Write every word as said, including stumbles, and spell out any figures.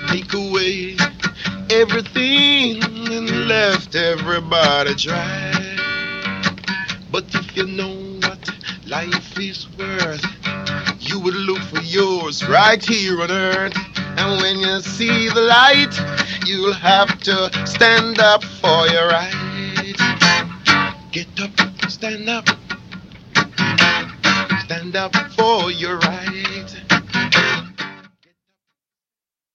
Take away everything and left everybody dry. But if you know what life is worth, you would look for yours right here on earth. And when you see the light, you'll have to stand up for your right. Get up, stand up, stand up for your right.